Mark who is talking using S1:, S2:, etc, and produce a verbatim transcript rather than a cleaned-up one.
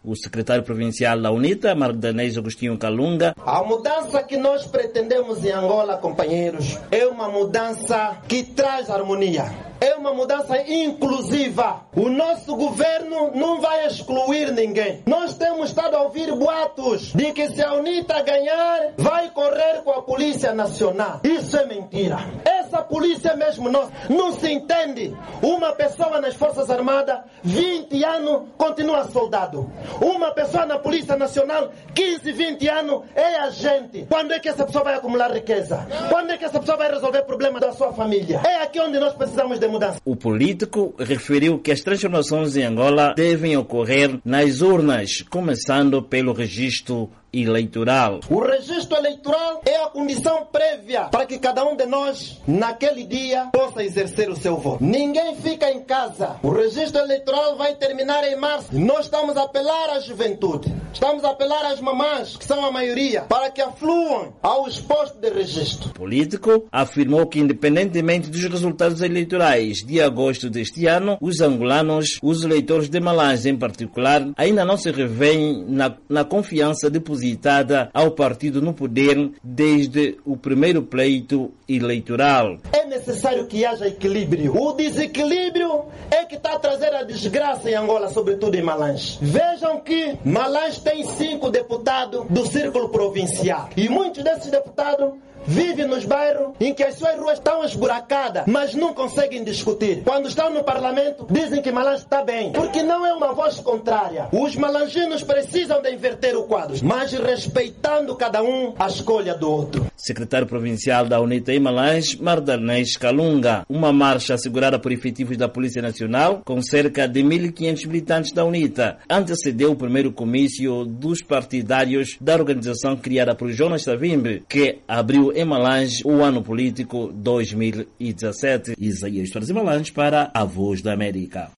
S1: o secretário provincial da UNITA, Mardanês Agostinho Kalunga.
S2: A mudança que nós pretendemos em Angola, companheiros, é uma mudança que traz harmonia. É uma mudança inclusiva. O nosso governo não vai excluir ninguém. Nós temos estado a ouvir boatos de que se a UNITA ganhar, vai correr com a Polícia Nacional. Isso é mentira. Essa polícia mesmo nossa não se entende. Uma pessoa nas Forças Armadas, vinte anos, continua soldado. Uma pessoa na Polícia Nacional, quinze, vinte anos, é agente. Quando é que essa pessoa vai acumular riqueza? Quando é que essa pessoa vai resolver problemas da sua família? É aqui onde nós precisamos de mudança.
S1: O político referiu que as transformações em Angola devem ocorrer nas urnas, começando pelo registro eleitoral.
S2: O registro eleitoral é a condição prévia para que cada um de nós, naquele dia, possa exercer o seu voto. Ninguém fica em casa. O registro eleitoral vai terminar em março. Nós estamos a apelar à juventude, estamos a apelar às mamães, que são a maioria, para que afluam aos postos de registro.
S1: O político afirmou que, independentemente dos resultados eleitorais de agosto deste ano, os angolanos, os eleitores de Malange em particular, ainda não se revêem na, na confiança depositada ao partido no poder desde o primeiro pleito eleitoral.
S2: É necessário que haja equilíbrio. O desequilíbrio é que está a trazer a desgraça em Angola, sobretudo em Malange. Vejam que Malange tem cinco deputados do círculo provincial e muitos desses deputados vivem nos bairros em que as suas ruas estão esburacadas, mas não conseguem discutir. Quando estão no parlamento, dizem que Malange está bem, porque não é uma voz contrária. Os malanginos precisam de inverter o quadro, mas respeitando cada um a escolha do outro.
S1: Secretário provincial da UNITA em Malange, Mardanês Kalunga. Uma marcha assegurada por efetivos da Polícia Nacional, com cerca de mil e quinhentos militantes da UNITA, antecedeu o primeiro comício dos partidários da organização criada por Jonas Savimbi, que abriu em Malange o ano político dois mil e dezassete. Isaías Torres em Malange para a Voz da América.